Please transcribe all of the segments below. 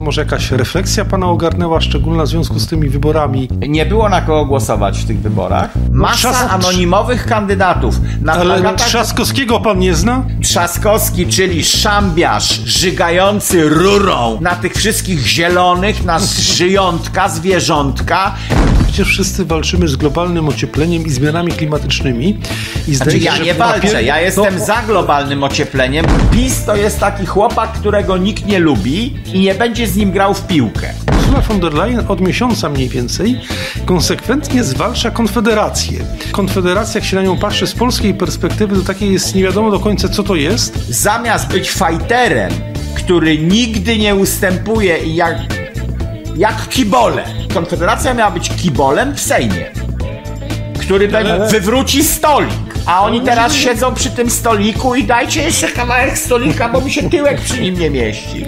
Może jakaś refleksja pana ogarnęła, szczególna w związku z tymi wyborami? Nie było na kogo głosować w tych wyborach. Masa anonimowych kandydatów. Ale Trzaskowskiego pan nie zna? Trzaskowski, czyli szambiarz żygający rurą na tych wszystkich zielonych, na żyjątka, zwierzątka. Przecież wszyscy walczymy z globalnym ociepleniem i zmianami klimatycznymi. I znaczy ja nie walczę, ja jestem za globalnym ociepleniem. PiS to jest taki chłopak, którego nikt nie lubi i nie będzie z nim grał w piłkę. Ursula von der Leyen od miesiąca mniej więcej konsekwentnie zwalcza Konfederację. Konfederacja, jak się na nią patrzy z polskiej perspektywy, to takie jest nie wiadomo do końca, co to jest. Zamiast być fajterem, który nigdy nie ustępuje i jak kibole. Konfederacja miała być kibolem w Sejmie, który wywróci stolik. A oni teraz siedzą przy tym stoliku i dajcie jeszcze kawałek stolika, bo mi się tyłek przy nim nie mieści.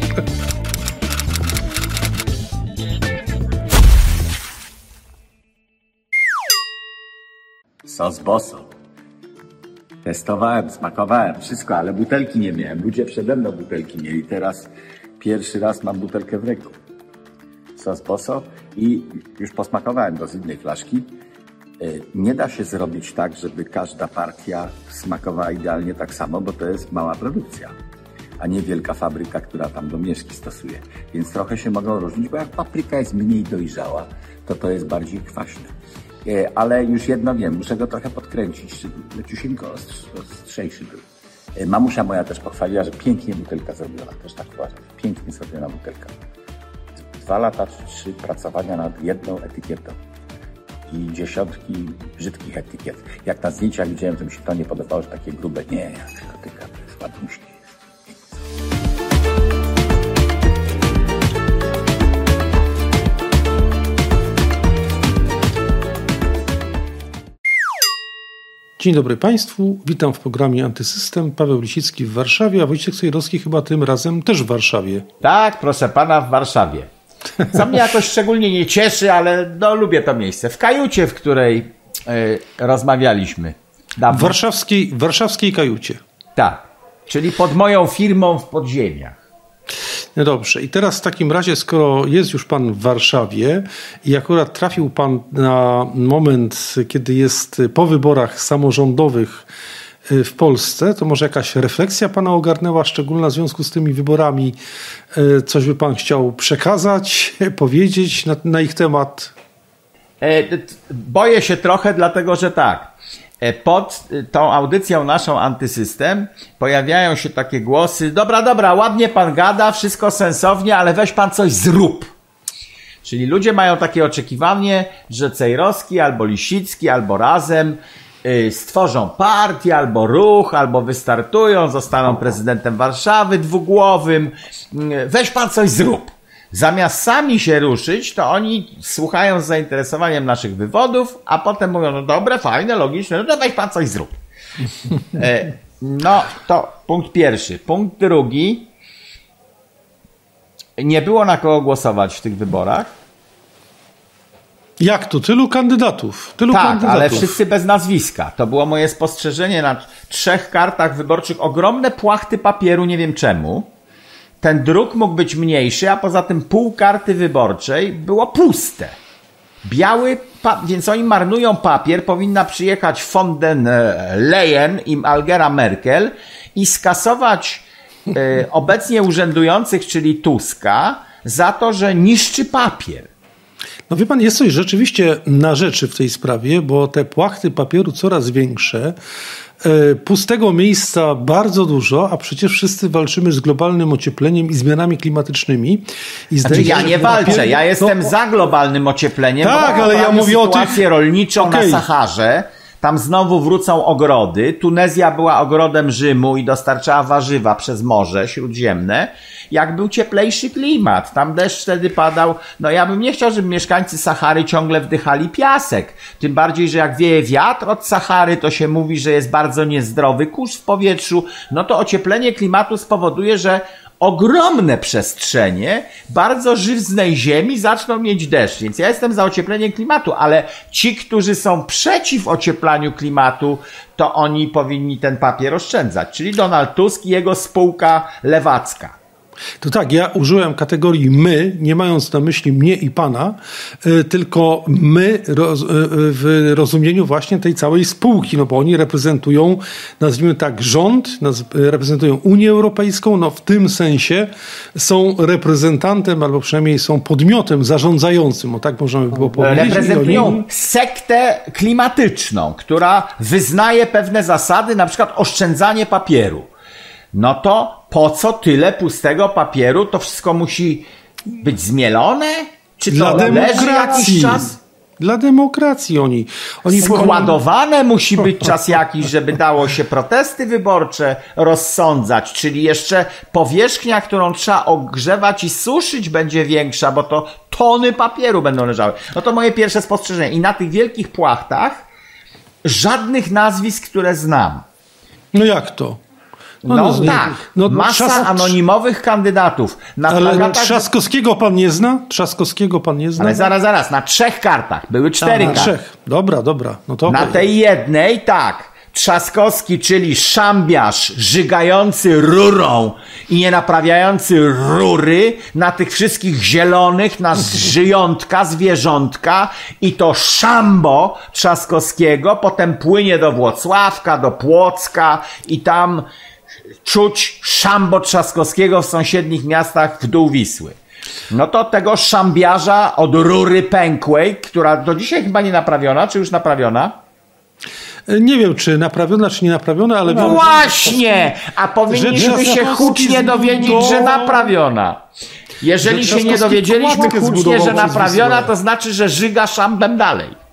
Sos Boso. Testowałem, smakowałem, wszystko, ale butelki nie miałem. Ludzie przede mną butelki mieli. Teraz pierwszy raz mam butelkę w ręku. Sos Boso i już posmakowałem go z innej flaszki. Nie da się zrobić tak, żeby każda partia smakowała idealnie tak samo, bo to jest mała produkcja, a nie wielka fabryka, która tam domieszki stosuje. Więc trochę się mogą różnić, bo jak papryka jest mniej dojrzała, to jest bardziej kwaśne. Ale już jedno wiem, muszę go trochę podkręcić, żeby leciusieńko ostrzejszy był. Mamusia moja też pochwaliła, że pięknie butelka zrobiona, też tak uważam, pięknie zrobiona butelka. 2 lata czy 3 pracowania nad jedną etykietą i dziesiątki brzydkich etykiet. Jak na zdjęciach widziałem, to mi się to nie podobało, że takie grube. Nie, jak dotyka, to jest ładnuśkie. Dzień dobry Państwu, witam w programie Antysystem. Paweł Lisicki w Warszawie, a Wojciech Sejrowski chyba tym razem też w Warszawie. Tak, proszę pana, w Warszawie. Co mnie jakoś szczególnie nie cieszy, ale lubię to miejsce. W kajucie, w której rozmawialiśmy. W warszawskiej kajucie. Tak, czyli pod moją firmą w podziemiach. No dobrze, i teraz w takim razie, skoro jest już pan w Warszawie i akurat trafił pan na moment, kiedy jest po wyborach samorządowych w Polsce, to może jakaś refleksja pana ogarnęła, szczególna w związku z tymi wyborami? Coś by pan chciał przekazać, powiedzieć na ich temat? Boję się trochę, dlatego że tak. Pod tą audycją naszą Antysystem pojawiają się takie głosy: dobra, ładnie pan gada, wszystko sensownie, ale weź pan coś zrób. Czyli ludzie mają takie oczekiwanie, że Cejrowski albo Lisicki, albo razem stworzą partię, albo ruch, albo wystartują, zostaną prezydentem Warszawy dwugłowym. Weź pan coś zrób. Zamiast sami się ruszyć, to oni słuchają z zainteresowaniem naszych wywodów, a potem mówią: no dobre, fajne, logiczne, no to weź pan coś zrób. No to punkt pierwszy. Punkt drugi. Nie było na kogo głosować w tych wyborach. Jak to? Tylu kandydatów. Tak, ale wszyscy bez nazwiska. To było moje spostrzeżenie na 3 kartach wyborczych. Ogromne płachty papieru, nie wiem czemu. Ten druk mógł być mniejszy, a poza tym pół karty wyborczej było puste. Biały, więc oni marnują papier. Powinna przyjechać von der Leyen i Angela Merkel i skasować obecnie urzędujących, czyli Tuska, za to, że niszczy papier. No wie pan, jest coś rzeczywiście na rzeczy w tej sprawie, bo te płachty papieru coraz większe, pustego miejsca bardzo dużo, a przecież wszyscy walczymy z globalnym ociepleniem i zmianami klimatycznymi. I ja nie walczę, ja jestem za globalnym ociepleniem. Tak, ale ja mówię o sytuację rolniczą na Saharze. Tam znowu wrócą ogrody. Tunezja była ogrodem Rzymu i dostarczała warzywa przez Morze Śródziemne. Jak był cieplejszy klimat, tam deszcz wtedy padał. No ja bym nie chciał, żeby mieszkańcy Sahary ciągle wdychali piasek. Tym bardziej, że jak wieje wiatr od Sahary, to się mówi, że jest bardzo niezdrowy kurz w powietrzu. No to ocieplenie klimatu spowoduje, że ogromne przestrzenie bardzo żyznej ziemi zaczną mieć deszcz. Więc ja jestem za ociepleniem klimatu, ale ci, którzy są przeciw ocieplaniu klimatu, to oni powinni ten papier oszczędzać. Czyli Donald Tusk i jego spółka lewacka. To tak, ja użyłem kategorii my, nie mając na myśli mnie i pana, tylko my w rozumieniu właśnie tej całej spółki, no bo oni reprezentują, nazwijmy tak, rząd, reprezentują Unię Europejską, no w tym sensie są reprezentantem, albo przynajmniej są podmiotem zarządzającym, o tak możemy było powiedzieć. Reprezentują sektę klimatyczną, która wyznaje pewne zasady, na przykład oszczędzanie papieru. No to po co tyle pustego papieru? To wszystko musi być zmielone? Czy to leży jakiś czas? Dla demokracji oni składowane musi być czas jakiś, żeby dało się protesty wyborcze rozsądzać, czyli jeszcze powierzchnia, którą trzeba ogrzewać i suszyć, będzie większa, bo to tony papieru będą leżały. No to moje pierwsze spostrzeżenie. I na tych wielkich płachtach żadnych nazwisk, które znam. No jak to? Masa anonimowych kandydatów. Ale Trzaskowskiego pan nie zna? Ale zaraz, na 3 kartach. Były 4 karty. 3. Dobra. No to na tej jednej, tak. Trzaskowski, czyli szambiarz żygający rurą i nie naprawiający rury na tych wszystkich zielonych, na żyjątka, zwierzątka i to szambo Trzaskowskiego potem płynie do Włocławka, do Płocka i tam czuć szambo Trzaskowskiego w sąsiednich miastach w dół Wisły. No to tego szambiarza od rury pękłej, która do dzisiaj chyba nie naprawiona, czy już naprawiona? Nie wiem, czy naprawiona, czy nie naprawiona, ale... No właśnie! A powinniśmy się hucznie dowiedzieć, że naprawiona. Jeżeli się nie dowiedzieliśmy hucznie, że naprawiona, to znaczy, że żyga szambem dalej.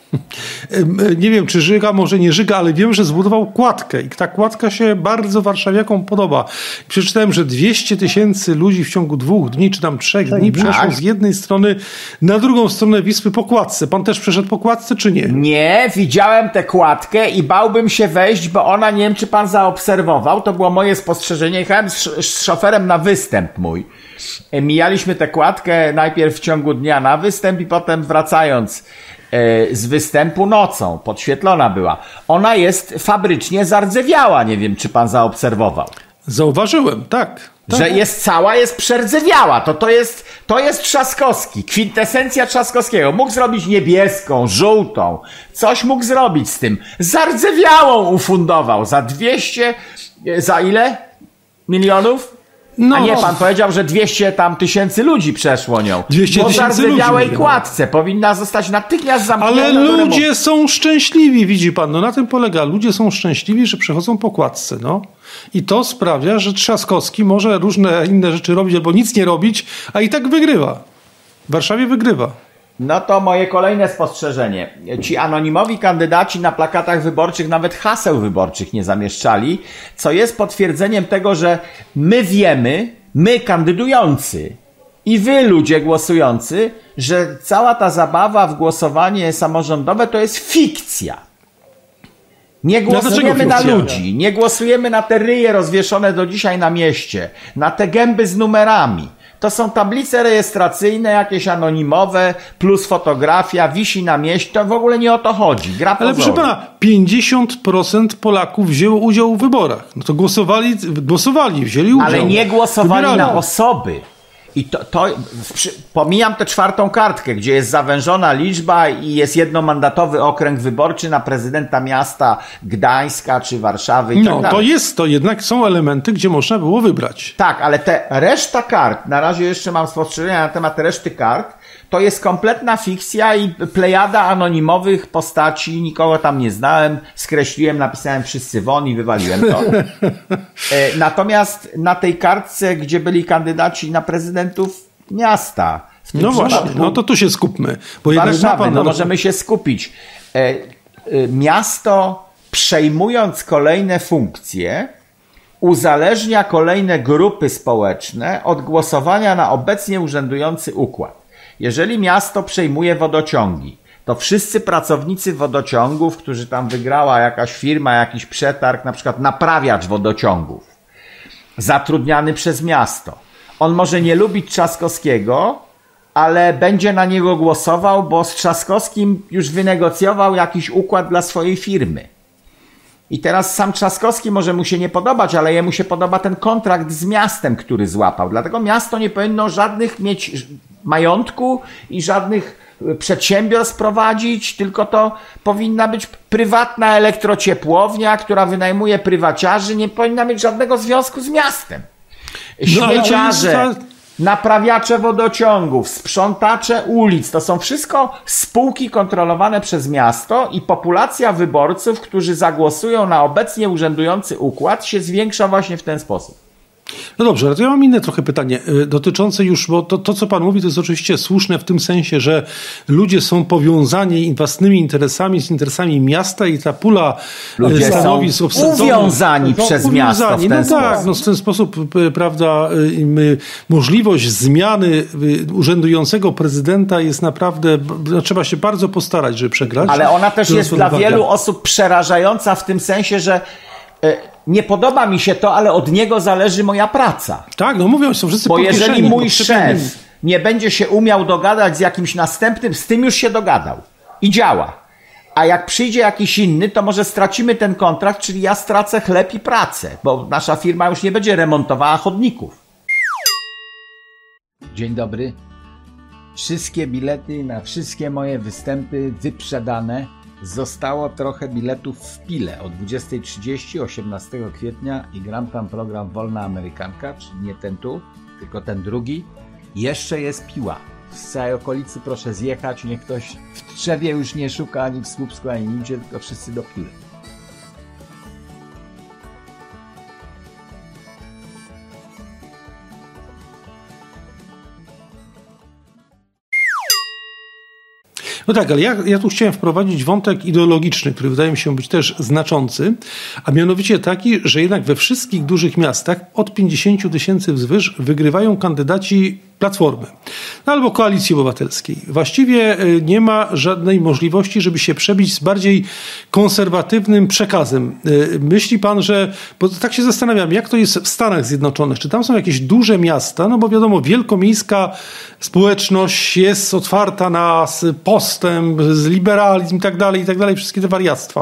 Nie wiem, czy żyga, może nie żyga, ale wiem, że zbudował kładkę i ta kładka się bardzo warszawiakom podoba. Przeczytałem, że 200 000 ludzi w ciągu 2 dni, czy tam 3 dni przeszło z jednej strony na drugą stronę Wisły po kładce. Pan też przeszedł po kładce, czy nie? Nie, widziałem tę kładkę i bałbym się wejść, bo ona, nie wiem, czy pan zaobserwował, to było moje spostrzeżenie. Jechałem z szoferem na występ mój. Mijaliśmy tę kładkę najpierw w ciągu dnia na występ i potem wracając z występu nocą, podświetlona była. Ona jest fabrycznie zardzewiała, nie wiem, czy pan zaobserwował. Zauważyłem, tak. Że jest przerdzewiała. To jest Trzaskowski, kwintesencja Trzaskowskiego. Mógł zrobić niebieską, żółtą. Coś mógł zrobić z tym. Zardzewiałą ufundował za 200, za ile milionów? No, a nie, pan powiedział, że 200 000 ludzi przeszło nią. 200 000 ludzi. Po zardzewiałej kładce powinna zostać natychmiast zamknięta. Ale ludzie są szczęśliwi, widzi pan. No na tym polega. Ludzie są szczęśliwi, że przechodzą po kładce. No. I to sprawia, że Trzaskowski może różne inne rzeczy robić albo nic nie robić, a i tak wygrywa. W Warszawie wygrywa. No to moje kolejne spostrzeżenie. Ci anonimowi kandydaci na plakatach wyborczych nawet haseł wyborczych nie zamieszczali, co jest potwierdzeniem tego, że my wiemy, my kandydujący i wy ludzie głosujący, że cała ta zabawa w głosowanie samorządowe to jest fikcja. Nie głosujemy na ludzi, nie głosujemy na te ryje rozwieszone do dzisiaj na mieście, na te gęby z numerami. To są tablice rejestracyjne, jakieś anonimowe, plus fotografia, wisi na mieście. To w ogóle nie o to chodzi. Gra ale proszę pana, 50% Polaków wzięło udział w wyborach. No to głosowali, wzięli udział. Ale nie głosowali na osoby. I pomijam tę 4. kartkę, gdzie jest zawężona liczba i jest jednomandatowy okręg wyborczy na prezydenta miasta Gdańska czy Warszawy i tak dalej. To jednak są elementy, gdzie można było wybrać. Tak, ale reszta kart, na razie jeszcze mam spostrzeżenia na temat reszty kart, to jest kompletna fikcja i plejada anonimowych postaci, nikogo tam nie znałem, skreśliłem, napisałem wszyscy won i wywaliłem to. Natomiast na tej kartce, gdzie byli kandydaci na prezydentów miasta. No właśnie, no to tu się skupmy. Bo Warszawy, no możemy się skupić. Miasto, przejmując kolejne funkcje, uzależnia kolejne grupy społeczne od głosowania na obecnie urzędujący układ. Jeżeli miasto przejmuje wodociągi, to wszyscy pracownicy wodociągów, którzy tam wygrała jakaś firma, jakiś przetarg, na przykład naprawiacz wodociągów, zatrudniany przez miasto. On może nie lubić Trzaskowskiego, ale będzie na niego głosował, bo z Trzaskowskim już wynegocjował jakiś układ dla swojej firmy. I teraz sam Trzaskowski może mu się nie podobać, ale jemu się podoba ten kontrakt z miastem, który złapał. Dlatego miasto nie powinno żadnych mieć majątku i żadnych przedsiębiorstw prowadzić, tylko to powinna być prywatna elektrociepłownia, która wynajmuje prywaciarzy, nie powinna mieć żadnego związku z miastem. Śmieciarze, naprawiacze wodociągów, sprzątacze ulic, to są wszystko spółki kontrolowane przez miasto i populacja wyborców, którzy zagłosują na obecnie urzędujący układ, się zwiększa właśnie w ten sposób. No dobrze, ale to ja mam inne trochę pytanie dotyczące już, bo to co pan mówi, to jest oczywiście słuszne w tym sensie, że ludzie są powiązani własnymi interesami z interesami miasta i ta pula stanowisk uwiązani przez miasto w ten sposób. Tak, w ten sposób, prawda, możliwość zmiany urzędującego prezydenta jest naprawdę, trzeba się bardzo postarać, żeby przegrać. Ale ona też jest dla wielu osób przerażająca w tym sensie, że nie podoba mi się to, ale od niego zależy moja praca. Tak, no mówią, są wszyscy bo jeżeli mój szef nie będzie się umiał dogadać z jakimś następnym, z tym już się dogadał i działa. A jak przyjdzie jakiś inny, to może stracimy ten kontrakt, czyli ja stracę chleb i pracę, bo nasza firma już nie będzie remontowała chodników. Dzień dobry. Wszystkie bilety na wszystkie moje występy wyprzedane. Zostało trochę biletów w Pile o 20:30 18 kwietnia i gram tam program Wolna Amerykanka, czyli nie ten tu, tylko ten drugi. Jeszcze jest Piła. Z całej okolicy proszę zjechać, niech ktoś w Tczewie już nie szuka ani w Słupsku, ani nigdzie, tylko wszyscy do Piły. No tak, ale ja tu chciałem wprowadzić wątek ideologiczny, który wydaje mi się być też znaczący, a mianowicie taki, że jednak we wszystkich dużych miastach od 50 000 wzwyż wygrywają kandydaci Platformy albo Koalicji Obywatelskiej. Właściwie nie ma żadnej możliwości, żeby się przebić z bardziej konserwatywnym przekazem. Myśli pan, że, bo tak się zastanawiam, jak to jest w Stanach Zjednoczonych, czy tam są jakieś duże miasta, no bo wiadomo, wielkomiejska społeczność jest otwarta na postęp, liberalizm i tak dalej, wszystkie te wariactwa.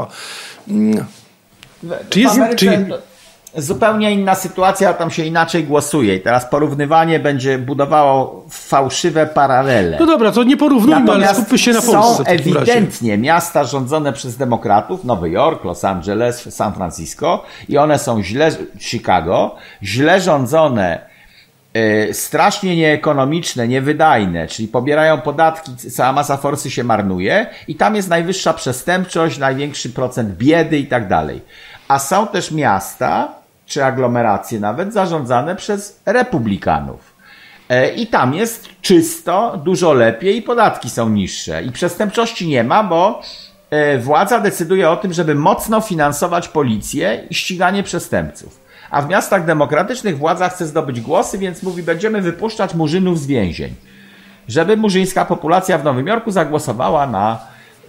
Czy jest... Zupełnie inna sytuacja, tam się inaczej głosuje i teraz porównywanie będzie budowało fałszywe paralele. No dobra, to nie porównujmy, ale skupmy się na Polsce. Są ewidentnie miasta rządzone przez demokratów, Nowy Jork, Los Angeles, San Francisco i one są Chicago, źle rządzone, strasznie nieekonomiczne, niewydajne, czyli pobierają podatki, cała masa forsy się marnuje i tam jest najwyższa przestępczość, największy procent biedy i tak dalej. A są też miasta, czy aglomeracje nawet, zarządzane przez republikanów. I tam jest czysto, dużo lepiej i podatki są niższe. I przestępczości nie ma, bo władza decyduje o tym, żeby mocno finansować policję i ściganie przestępców. A w miastach demokratycznych władza chce zdobyć głosy, więc mówi, będziemy wypuszczać murzynów z więzień. Żeby murzyńska populacja w Nowym Jorku zagłosowała na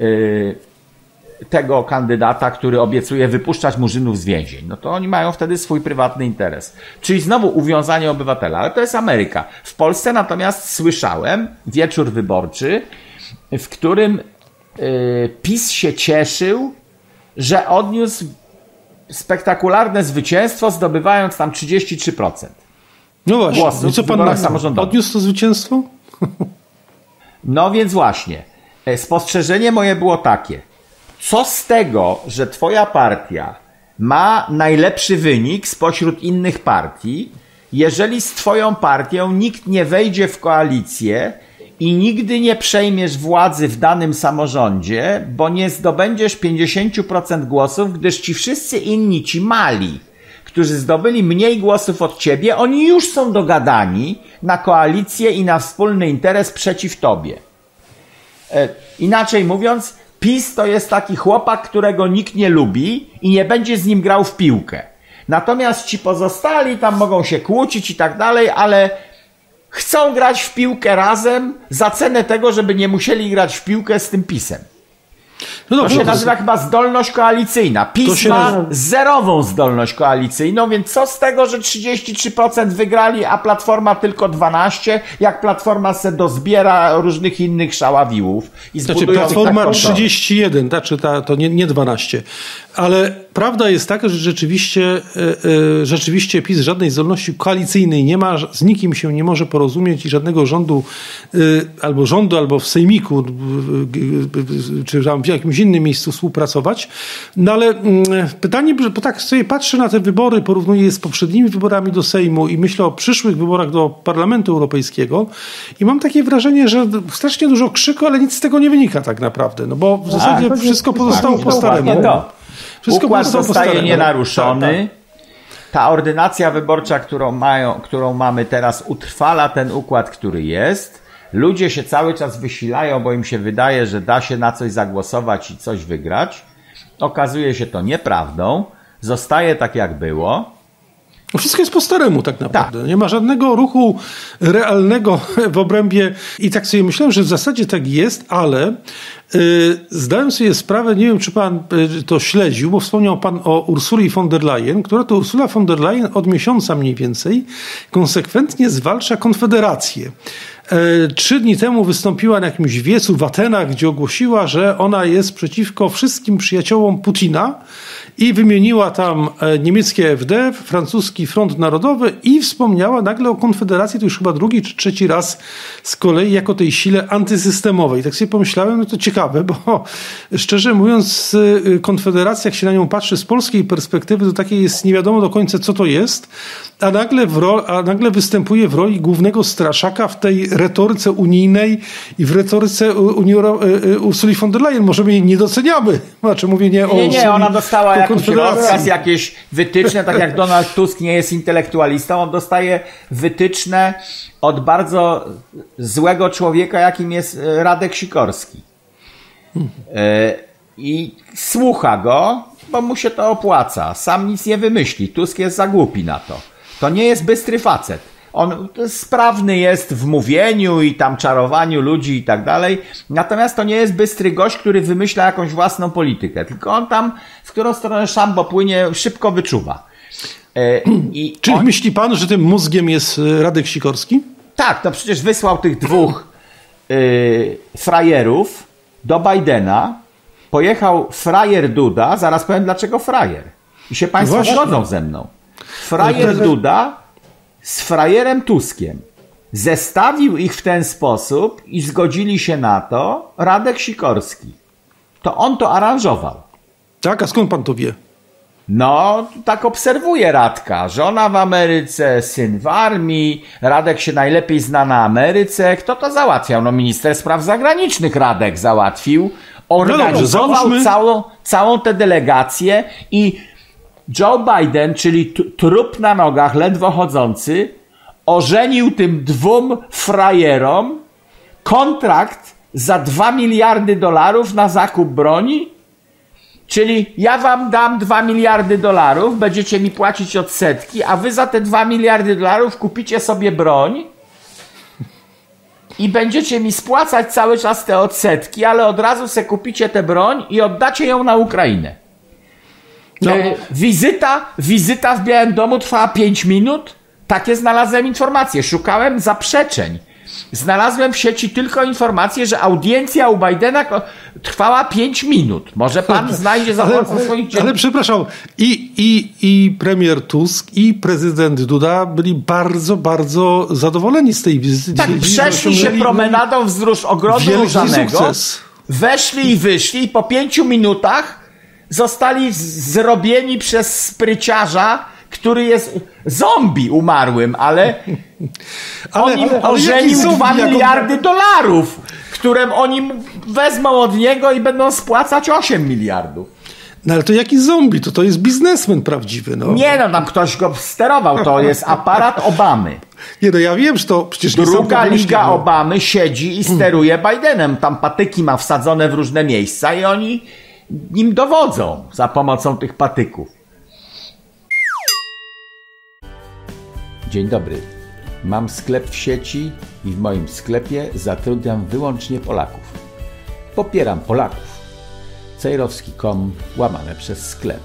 tego kandydata, który obiecuje wypuszczać murzynów z więzień. No to oni mają wtedy swój prywatny interes. Czyli znowu uwiązanie obywatela, ale to jest Ameryka. W Polsce natomiast słyszałem wieczór wyborczy, w którym PiS się cieszył, że odniósł spektakularne zwycięstwo, zdobywając tam 33%. No właśnie, głosów i co pan odniósł to zwycięstwo? No więc właśnie, spostrzeżenie moje było takie. Co z tego, że twoja partia ma najlepszy wynik spośród innych partii, jeżeli z twoją partią nikt nie wejdzie w koalicję i nigdy nie przejmiesz władzy w danym samorządzie, bo nie zdobędziesz 50% głosów, gdyż ci wszyscy inni, ci mali, którzy zdobyli mniej głosów od ciebie, oni już są dogadani na koalicję i na wspólny interes przeciw tobie. Inaczej mówiąc, PiS to jest taki chłopak, którego nikt nie lubi i nie będzie z nim grał w piłkę. Natomiast ci pozostali tam mogą się kłócić i tak dalej, ale chcą grać w piłkę razem za cenę tego, żeby nie musieli grać w piłkę z tym PiS-em. No dobrze, to się nazywa chyba zdolność koalicyjna. PiS ma zerową zdolność koalicyjną, więc co z tego, że 33% wygrali, a Platforma tylko 12%, jak Platforma se dozbiera różnych innych szaławiłów i zbuduje... Platforma 31, to nie 12. Ale prawda jest taka, że rzeczywiście PiS żadnej zdolności koalicyjnej nie ma, z nikim się nie może porozumieć i żadnego rządu, albo w sejmiku, czy w jakimś innym miejscu współpracować. No ale pytanie, bo tak sobie patrzę na te wybory, porównuję je z poprzednimi wyborami do Sejmu i myślę o przyszłych wyborach do Parlamentu Europejskiego i mam takie wrażenie, że strasznie dużo krzyku, ale nic z tego nie wynika tak naprawdę, no bo w zasadzie wszystko pozostało po staremu. Układ zostaje nienaruszony. Ta ordynacja wyborcza, którą mamy teraz, utrwala ten układ, który jest. Ludzie się cały czas wysilają, bo im się wydaje, że da się na coś zagłosować i coś wygrać. Okazuje się to nieprawdą. Zostaje tak, jak było. Wszystko jest po staremu tak naprawdę. Tak. Nie ma żadnego ruchu realnego w obrębie i tak sobie myślałem, że w zasadzie tak jest, ale zdałem sobie sprawę, nie wiem, czy pan to śledził, bo wspomniał pan o Ursuli von der Leyen, która to Ursula von der Leyen od miesiąca mniej więcej konsekwentnie zwalcza Konfederację. 3 dni temu wystąpiła na jakimś wiecu w Atenach, gdzie ogłosiła, że ona jest przeciwko wszystkim przyjaciołom Putina i wymieniła tam niemieckie AfD, francuski Front Narodowy i wspomniała nagle o Konfederacji, to już chyba 2. czy 3. raz z kolei, jako tej sile antysystemowej. Tak sobie pomyślałem, no to ciekawe, bo szczerze mówiąc Konfederacja, jak się na nią patrzy z polskiej perspektywy, to takie jest nie wiadomo do końca, co to jest, a nagle występuje w roli głównego straszaka w tej retoryce unijnej i w retoryce Ursuli von der Leyen. Może my jej nie doceniamy. Znaczy mówię Nie, ona dostała jakiś rozkaz, jakieś wytyczne, tak jak Donald Tusk nie jest intelektualistą, on dostaje wytyczne od bardzo złego człowieka, jakim jest Radek Sikorski. I słucha go, bo mu się to opłaca. Sam nic nie wymyśli. Tusk jest za głupi na to. To nie jest bystry facet. On sprawny jest w mówieniu i tam czarowaniu ludzi i tak dalej. Natomiast to nie jest bystry gość, który wymyśla jakąś własną politykę. Tylko on tam, w którą stronę szambo płynie, szybko wyczuwa. Czyli myśli pan, że tym mózgiem jest Radek Sikorski? Tak, to przecież wysłał tych 2 frajerów do Bidena. Pojechał frajer Duda. Zaraz powiem, dlaczego frajer. I się państwo zgodzą ze mną. Frajer Duda z frajerem Tuskiem. Zestawił ich w ten sposób i zgodzili się na to Radek Sikorski. To on to aranżował. Tak, a skąd pan to wie? No, tak obserwuję Radka. Żona w Ameryce, syn w armii. Radek się najlepiej zna na Ameryce. Kto to załatwiał? No, minister spraw zagranicznych Radek załatwił. Organizował całą tę delegację i Joe Biden, czyli trup na nogach, ledwo chodzący, ożenił tym 2 frajerom kontrakt za $2 miliardy na zakup broni. Czyli ja wam dam $2 miliardy, będziecie mi płacić odsetki, a wy za te $2 miliardy kupicie sobie broń i będziecie mi spłacać cały czas te odsetki, ale od razu se kupicie tę broń i oddacie ją na Ukrainę. No. Wizyta w Białym Domu trwała 5 minut. Takie znalazłem informacje. Szukałem zaprzeczeń. Znalazłem w sieci tylko informację, że audiencja u Bidena trwała 5 minut. Może pan znajdzie za pomocą swoich dzienników. Ale przepraszam, i premier Tusk, i prezydent Duda byli bardzo, bardzo zadowoleni z tej wizyty. Tak, przeszli się promenadą wzdłuż ogrodu różanego. Weszli i wyszli i po 5 minutach zostali zrobieni przez spryciarza, który jest zombie umarłym, ale on im ożenił $2 miliardy, które oni wezmą od niego i będą spłacać 8 miliardów. No ale to jaki zombie? To jest biznesmen prawdziwy. No. Nie, no tam ktoś go sterował, to jest aparat Obamy. Nie, no ja wiem, że to przecież Druga liga Obamy siedzi i steruje Bidenem. Tam patyki ma wsadzone w różne miejsca i oni nim dowodzą za pomocą tych patyków. Dzień dobry. Mam sklep w sieci i w moim sklepie zatrudniam wyłącznie Polaków. Popieram Polaków. Cejrowski.com/sklep.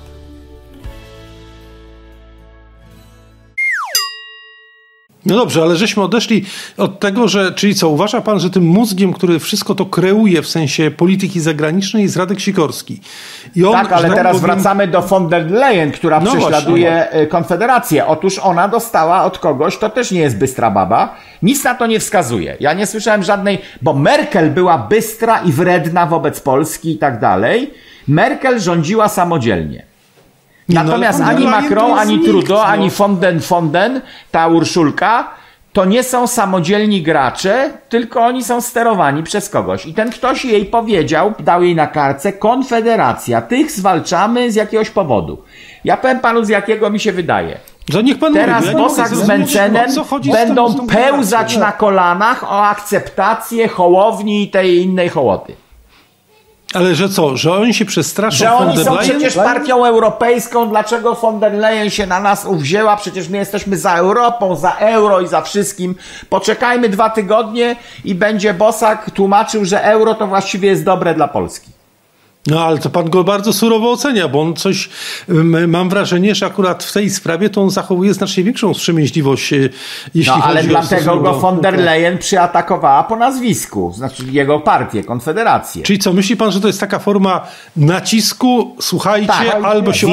No dobrze, ale żeśmy odeszli od tego, czyli co, uważa pan, że tym mózgiem, który wszystko to kreuje w sensie polityki zagranicznej, jest Radek Sikorski. I on, tak, ale teraz wracamy do von der Leyen, która prześladuje Konfederację. Otóż ona dostała od kogoś, to też nie jest bystra baba, nic na to nie wskazuje. Ja nie słyszałem żadnej, bo Merkel była bystra i wredna wobec Polski i tak dalej. Merkel rządziła samodzielnie. Natomiast ani Macron, ani Trudeau, ani Fonden, ta Urszulka, to nie są samodzielni gracze, tylko oni są sterowani przez kogoś. I ten ktoś jej powiedział, dał jej na kartce, Konfederacja, tych zwalczamy z jakiegoś powodu. Ja powiem panu, z jakiego mi się wydaje. Niech pan teraz mówi, Bosak z Mencenem będą pełzać na kolanach o akceptację Hołowni i tej innej hołoty. Ale że co? Że oni się przestraszą że oni są przecież partią europejską, dlaczego von der Leyen się na nas uwzięła, przecież my jesteśmy za Europą, za euro i za wszystkim. Poczekajmy 2 tygodnie i będzie Bosak tłumaczył, że euro to właściwie jest dobre dla Polski. No ale to pan go bardzo surowo ocenia, bo on coś, mam wrażenie, że akurat w tej sprawie to on zachowuje znacznie większą wstrzemięźliwość, jeśli chodzi o... ale dlatego go von der Leyen przyatakowała po nazwisku, znaczy jego partię, Konfederację. Czyli co, myśli pan, że to jest taka forma nacisku, słuchajcie, albo się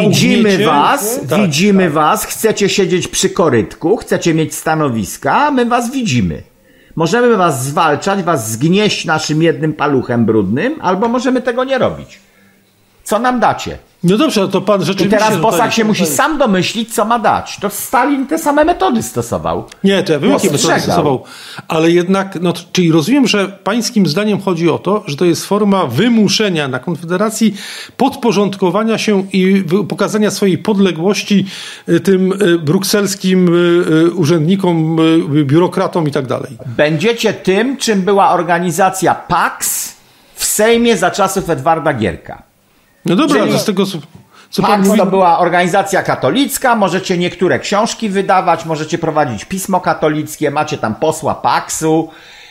widzimy was, chcecie siedzieć przy korytku, chcecie mieć stanowiska, a my was widzimy. Możemy was zwalczać, was zgnieść naszym jednym paluchem brudnym, albo możemy tego nie robić. Co nam dacie? No dobrze, to pan rzeczywiście... I teraz Bosak się musi sam domyślić, co ma dać. To Stalin te same metody stosował. Nie, to ja wiem, jakie metody stosował. Ale jednak, czyli rozumiem, że pańskim zdaniem chodzi o to, że to jest forma wymuszenia na Konfederacji podporządkowania się i pokazania swojej podległości tym brukselskim urzędnikom, biurokratom i tak dalej. Będziecie tym, czym była organizacja PAX w Sejmie za czasów Edwarda Gierka. No dobra, ale z tego, co pan mówi... to była organizacja katolicka, możecie niektóre książki wydawać, możecie prowadzić pismo katolickie, macie tam posła PAX-u,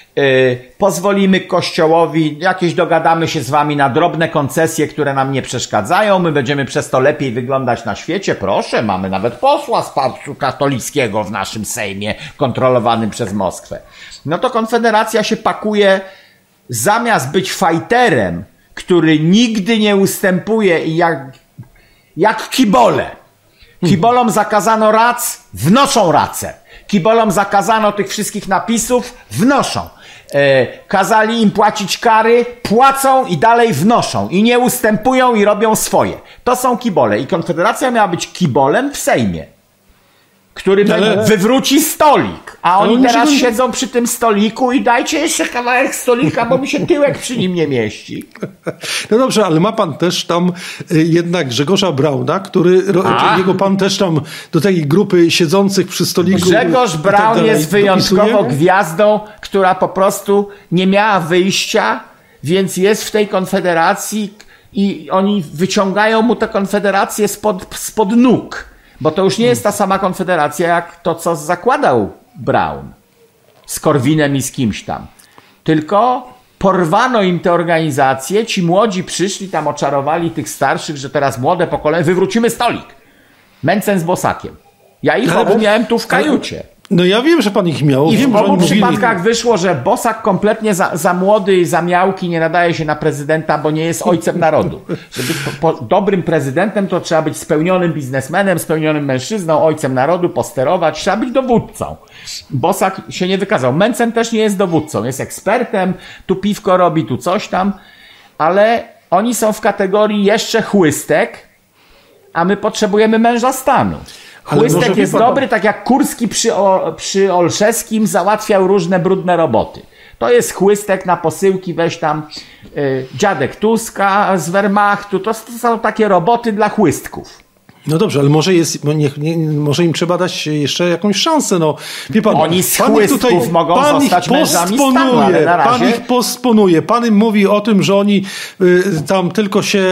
pozwolimy Kościołami, dogadamy się z wami na drobne koncesje, które nam nie przeszkadzają, my będziemy przez to lepiej wyglądać na świecie, proszę, mamy nawet posła z PAX-u katolickiego w naszym Sejmie, kontrolowanym przez Moskwę. No to Konfederacja się pakuje, zamiast być fajterem, który nigdy nie ustępuje i jak kibole. Kibolom zakazano rac, wnoszą racę. Kibolom zakazano tych wszystkich napisów, wnoszą. Kazali im płacić kary, płacą i dalej wnoszą. I nie ustępują i robią swoje. To są kibole. I Konfederacja miała być kibolem w Sejmie, który wywróci stolik. A oni teraz siedzą przy tym stoliku i dajcie jeszcze kawałek stolika, bo mi się tyłek przy nim nie mieści. No dobrze, ale ma pan też tam jednak Grzegorza Brauna, jego pan też tam do tej grupy siedzących przy stoliku... Grzegorz Braun jest wyjątkową gwiazdą, która po prostu nie miała wyjścia, więc jest w tej Konfederacji i oni wyciągają mu tę Konfederację spod nóg. Bo to już nie jest ta sama Konfederacja, jak to, co zakładał Braun z Korwinem i z kimś tam. Tylko porwano im te organizacje, ci młodzi przyszli, tam oczarowali tych starszych, że teraz młode pokolenie, wywrócimy stolik. Mencen z Bosakiem. Ja ich miałem tu w kajucie. No ja wiem, że pan ich miał. I w obu przypadkach wyszło, że Bosak kompletnie za młody i za miałki nie nadaje się na prezydenta, bo nie jest ojcem narodu. Żeby być dobrym prezydentem, to trzeba być spełnionym biznesmenem, spełnionym mężczyzną, ojcem narodu, posterować, trzeba być dowódcą. Bosak się nie wykazał. Mencen też nie jest dowódcą, jest ekspertem, tu piwko robi, tu coś tam, ale oni są w kategorii jeszcze chłystek, a my potrzebujemy męża stanu. Chłystek jest dobry, tak jak Kurski przy Olszewskim załatwiał różne brudne roboty. To jest chłystek na posyłki, weź tam dziadek Tuska z Wehrmachtu, to są takie roboty dla chłystków. No dobrze, ale może im trzeba dać jeszcze jakąś szansę. No, wie pan, oni z chłystków mogą zostać mężami stanu, ale na razie... Pan ich postponuje. Pan im mówi o tym, że oni tam tylko się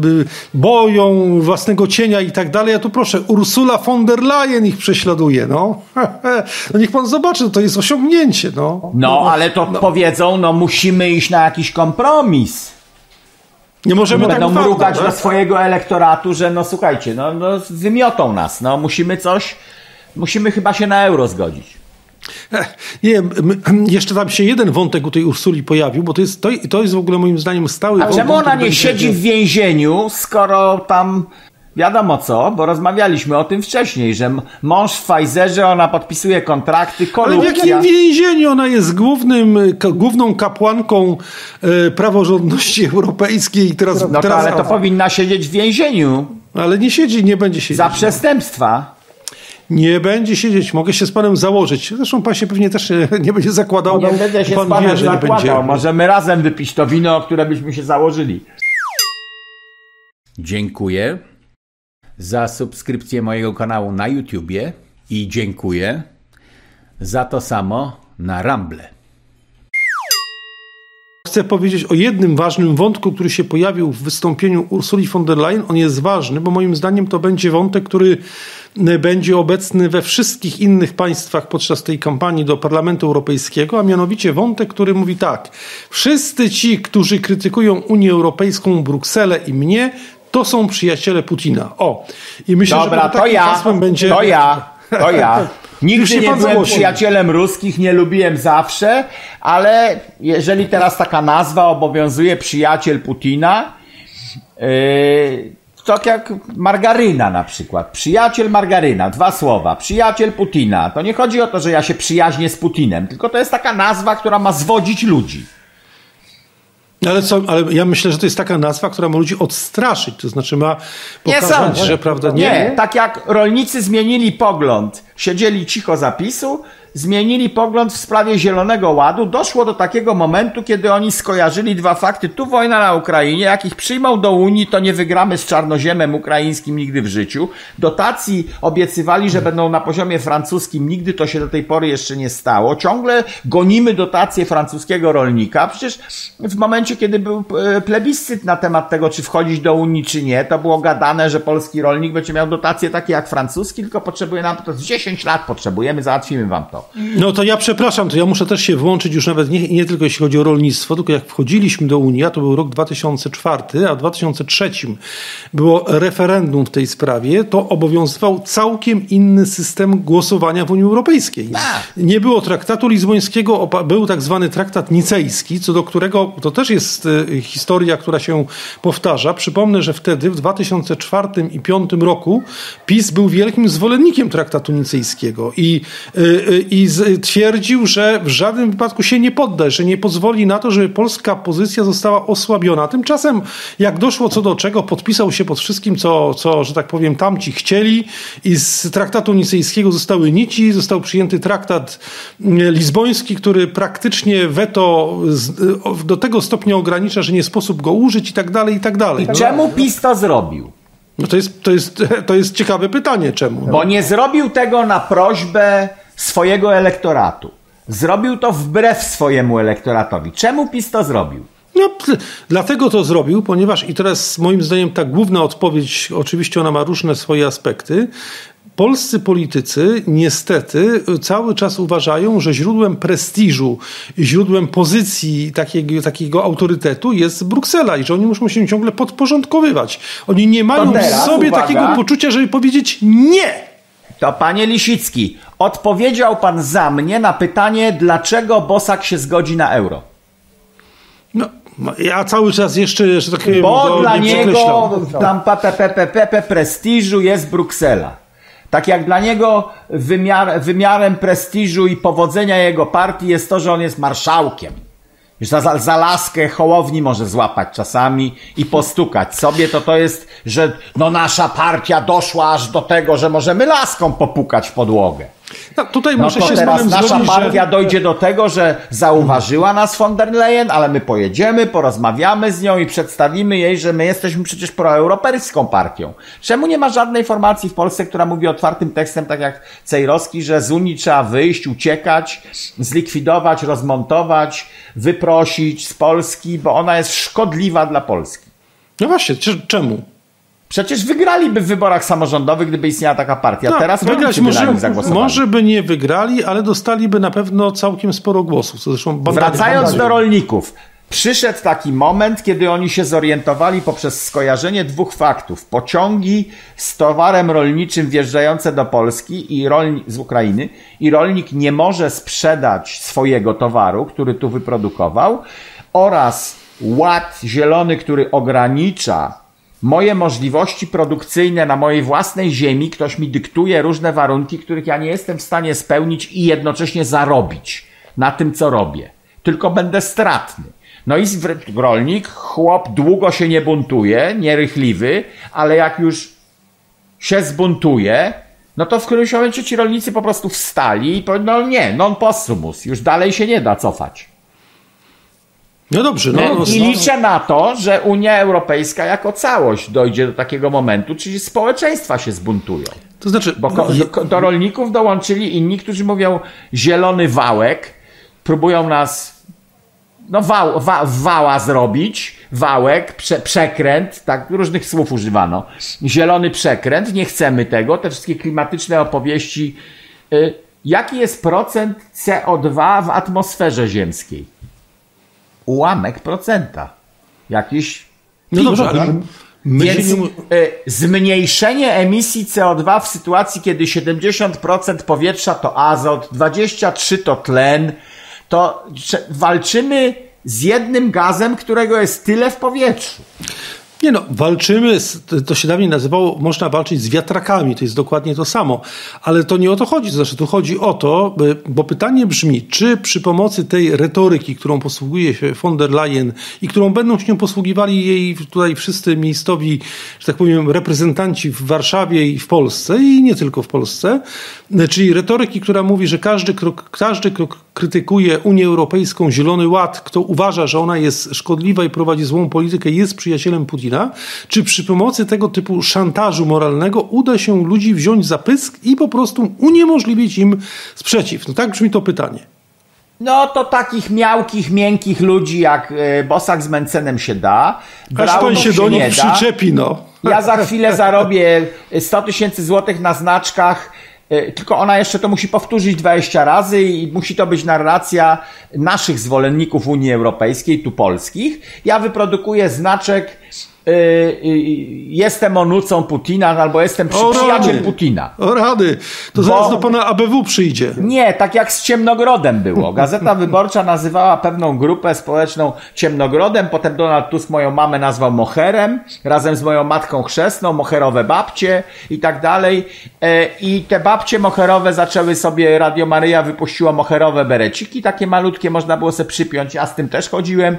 boją własnego cienia i tak dalej. A tu proszę, Ursula von der Leyen ich prześladuje. No, no niech pan zobaczy, to jest osiągnięcie. Ale to powiedzą, musimy iść na jakiś kompromis. Nie możemy będą mrugać do swojego elektoratu, że słuchajcie, wymiotą nas, musimy chyba się na euro zgodzić. Nie, jeszcze tam się jeden wątek u tej Ursuli pojawił, bo to jest w ogóle moim zdaniem stały wątek. A czemu ona nie siedzi w więzieniu, skoro tam wiadomo co, bo rozmawialiśmy o tym wcześniej, że mąż w Pfizerze, ona podpisuje kontrakty, korupcja. Ale w jakim więzieniu? Ona jest główną kapłanką praworządności europejskiej. Ale to powinna siedzieć w więzieniu. Ale nie siedzi, nie będzie siedzieć. Za przestępstwa. Nie będzie siedzieć, mogę się z panem założyć. Zresztą pan się pewnie też nie będzie zakładał. Nie będę się pan z panem wie, że zakładał. nie będzie. Możemy razem wypić to wino, które byśmy się założyli. Dziękuję za subskrypcję mojego kanału na YouTubie i dziękuję za to samo na Rumble. Chcę powiedzieć o jednym ważnym wątku, który się pojawił w wystąpieniu Ursuli von der Leyen. On jest ważny, bo moim zdaniem to będzie wątek, który będzie obecny we wszystkich innych państwach podczas tej kampanii do Parlamentu Europejskiego, a mianowicie wątek, który mówi tak. Wszyscy ci, którzy krytykują Unię Europejską, Brukselę i mnie, to są przyjaciele Putina. I myślę, dobra, że takim hasłem będzie... To ja. Nigdy nie byłem przyjacielem ruskich, nie lubiłem zawsze, ale jeżeli teraz taka nazwa obowiązuje, przyjaciel Putina, tak jak margaryna na przykład. Przyjaciel margaryna, 2 słowa. Przyjaciel Putina. To nie chodzi o to, że ja się przyjaźnię z Putinem, tylko to jest taka nazwa, która ma zwodzić ludzi. Ale ja myślę, że to jest taka nazwa, która ma ludzi odstraszyć. To znaczy ma pokazać, że prawda nie. Tak jak rolnicy zmienili pogląd, siedzieli cicho zapisu, zmienili pogląd w sprawie Zielonego Ładu, doszło do takiego momentu, kiedy oni skojarzyli 2 fakty. Tu wojna na Ukrainie, jak ich przyjmą do Unii, to nie wygramy z czarnoziemem ukraińskim nigdy w życiu. Dotacji obiecywali, że będą na poziomie francuskim, nigdy to się do tej pory jeszcze nie stało. Ciągle gonimy dotacje francuskiego rolnika. Przecież w momencie, kiedy był plebiscyt na temat tego, czy wchodzić do Unii, czy nie, to było gadane, że polski rolnik będzie miał dotacje takie jak francuski, tylko potrzebuje nam to 10 lat potrzebujemy, załatwimy wam to. No to ja przepraszam, to ja muszę też się włączyć już nawet nie tylko jeśli chodzi o rolnictwo, tylko jak wchodziliśmy do Unii, a to był rok 2004, a w 2003 było referendum w tej sprawie, to obowiązywał całkiem inny system głosowania w Unii Europejskiej. Nie było traktatu lizbońskiego, był tak zwany traktat nicejski, co do którego to też jest historia, która się powtarza. Przypomnę, że wtedy w 2004 i 2005 roku PiS był wielkim zwolennikiem traktatu nicejskiego i twierdził, że w żadnym wypadku się nie podda, że nie pozwoli na to, żeby polska pozycja została osłabiona. Tymczasem, jak doszło co do czego, podpisał się pod wszystkim, co że tak powiem, tamci chcieli i z traktatu nicejskiego zostały nici, został przyjęty traktat lizboński, który praktycznie weto do tego stopnia ogranicza, że nie sposób go użyć i tak dalej, i tak dalej. I czemu PiS to zrobił? No to jest ciekawe pytanie, czemu? Bo nie zrobił tego na prośbę swojego elektoratu. Zrobił to wbrew swojemu elektoratowi. Czemu PiS to zrobił? No, dlatego to zrobił, ponieważ i teraz moim zdaniem ta główna odpowiedź, oczywiście ona ma różne swoje aspekty. Polscy politycy niestety cały czas uważają, że źródłem prestiżu, źródłem pozycji takiego autorytetu jest Bruksela i że oni muszą się ciągle podporządkowywać. Oni nie mają w sobie takiego poczucia, żeby powiedzieć nie. To panie Lisicki, odpowiedział pan za mnie na pytanie, dlaczego Bosak się zgodzi na euro. No, ja cały czas jeszcze, że tak powiem, bo dla niego tam prestiżu jest Bruksela. Tak jak dla niego wymiarem prestiżu i powodzenia jego partii jest to, że on jest marszałkiem. Za laskę Hołowni może złapać czasami i postukać sobie, to jest, że no nasza partia doszła aż do tego, że możemy laską popukać w podłogę. No, tutaj muszę się z panem nasza zgodzić, partia dojdzie do tego, że zauważyła nas von der Leyen, ale my pojedziemy, porozmawiamy z nią i przedstawimy jej, że my jesteśmy przecież proeuropejską partią. Czemu nie ma żadnej formacji w Polsce, która mówi otwartym tekstem, tak jak Cejrowski, że z Unii trzeba wyjść, uciekać, zlikwidować, rozmontować, wyprosić z Polski, bo ona jest szkodliwa dla Polski. No właśnie, czemu? Przecież wygraliby w wyborach samorządowych, gdyby istniała taka partia. Tak, teraz wygrać może by nie wygrali, ale dostaliby na pewno całkiem sporo głosów. Zresztą wracając do rolników. przyszedł taki moment, kiedy oni się zorientowali poprzez skojarzenie dwóch faktów. Pociągi z towarem rolniczym wjeżdżające do Polski z Ukrainy i rolnik nie może sprzedać swojego towaru, który tu wyprodukował, oraz ład zielony, który ogranicza moje możliwości produkcyjne na mojej własnej ziemi. Ktoś mi dyktuje różne warunki, których ja nie jestem w stanie spełnić i jednocześnie zarobić na tym, co robię. Tylko będę stratny. No i rolnik, chłop długo się nie buntuje, nierychliwy, ale jak już się zbuntuje, no to w którymś momencie ci rolnicy po prostu wstali i powiedzieli, no nie, non possumus, już dalej się nie da cofać. No dobrze. I liczę na to, że Unia Europejska jako całość dojdzie do takiego momentu, czyli społeczeństwa się zbuntują. To znaczy, bo do rolników dołączyli inni, którzy mówią zielony wałek, próbują nas wała zrobić, wałek, przekręt, tak, różnych słów używano. Zielony przekręt, nie chcemy tego, te wszystkie klimatyczne opowieści. Jaki jest procent CO2 w atmosferze ziemskiej? Ułamek procenta. Jakiś... No dobrze, ale więc zmniejszenie emisji CO2 w sytuacji, kiedy 70% powietrza to azot, 23% to tlen, to walczymy z jednym gazem, którego jest tyle w powietrzu. Nie no, walczymy, to się dawniej nazywało, można walczyć z wiatrakami, to jest dokładnie to samo, ale to nie o to chodzi, to znaczy tu chodzi o to, bo pytanie brzmi, czy przy pomocy tej retoryki, którą posługuje się von der Leyen i którą będą się posługiwali jej tutaj wszyscy miejscowi, że tak powiem, reprezentanci w Warszawie i w Polsce i nie tylko w Polsce, czyli retoryki, która mówi, że każdy, kto krytykuje Unię Europejską, Zielony Ład, kto uważa, że ona jest szkodliwa i prowadzi złą politykę, jest przyjacielem Putina, czy przy pomocy tego typu szantażu moralnego uda się ludzi wziąć za pysk i po prostu uniemożliwić im sprzeciw? No tak brzmi to pytanie. No to takich miałkich, miękkich ludzi jak Bosak z Mencenem się da. Aż pan się do nich przyczepi, no. Ja za chwilę zarobię 100 000 złotych na znaczkach, tylko ona jeszcze to musi powtórzyć 20 razy i musi to być narracja naszych zwolenników Unii Europejskiej, tu polskich. Ja wyprodukuję znaczek jestem onucą Putina albo jestem przyjaciel Putina. O rady, to zaraz do pana ABW przyjdzie. Nie, tak jak z Ciemnogrodem było. Gazeta Wyborcza nazywała pewną grupę społeczną Ciemnogrodem, potem Donald Tusk moją mamę nazwał moherem, razem z moją matką chrzestną, moherowe babcie i tak dalej. I te babcie moherowe zaczęły sobie, Radio Maryja wypuściło moherowe bereciki, takie malutkie, można było sobie przypiąć, ja z tym też chodziłem.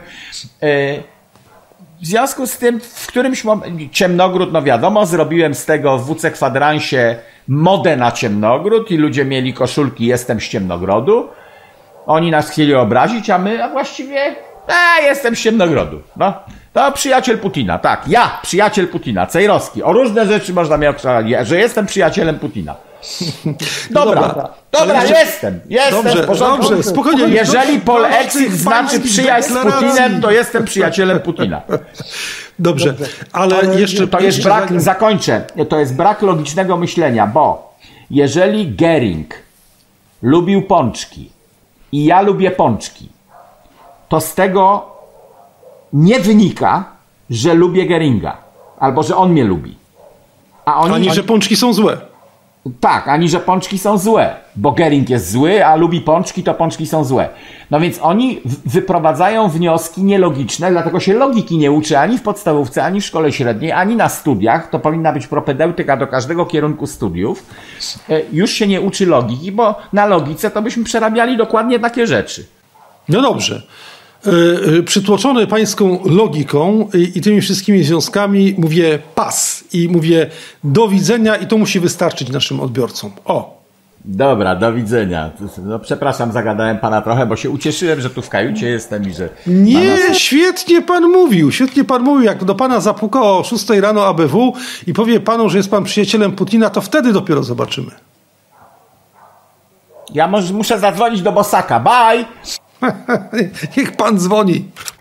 W związku z tym, w którymś momencie, Ciemnogród, no wiadomo, zrobiłem z tego w WC Kwadransie modę na Ciemnogród i ludzie mieli koszulki jestem z Ciemnogrodu. Oni nas chcieli obrazić, a właściwie jestem z Ciemnogrodu. No, to przyjaciel Putina, tak, ja, przyjaciel Putina, Cejrowski. O różne rzeczy można mnie okrzyczać, że jestem przyjacielem Putina. Dobra, jestem w porządku. Dobrze, spokojnie. Jeżeli polexit znaczy przyjaźń z Putinem, to jestem przyjacielem Putina. Dobrze, ale jeszcze... To jest brak, zakończę, to jest brak logicznego myślenia, bo jeżeli Gering lubił pączki i ja lubię pączki, to z tego nie wynika, że lubię Geringa, albo że on mnie lubi. Że pączki są złe. Tak, ani że pączki są złe, bo Gering jest zły, a lubi pączki, to pączki są złe. No więc oni wyprowadzają wnioski nielogiczne, dlatego się logiki nie uczy ani w podstawówce, ani w szkole średniej, ani na studiach. To powinna być propedeutyka do każdego kierunku studiów. Już się nie uczy logiki, bo na logice to byśmy przerabiali dokładnie takie rzeczy. No dobrze. Przytłoczony pańską logiką i tymi wszystkimi związkami mówię pas i mówię do widzenia i to musi wystarczyć naszym odbiorcom. Dobra, do widzenia. No, przepraszam, zagadałem pana trochę, bo się ucieszyłem, że tu w kajucie jestem i że... Nie, świetnie pan mówił, jak do pana zapuka o 6 rano ABW i powie panu, że jest pan przyjacielem Putina, to wtedy dopiero zobaczymy. Ja muszę zadzwonić do Bosaka. Bye! Niech pan dzwoni.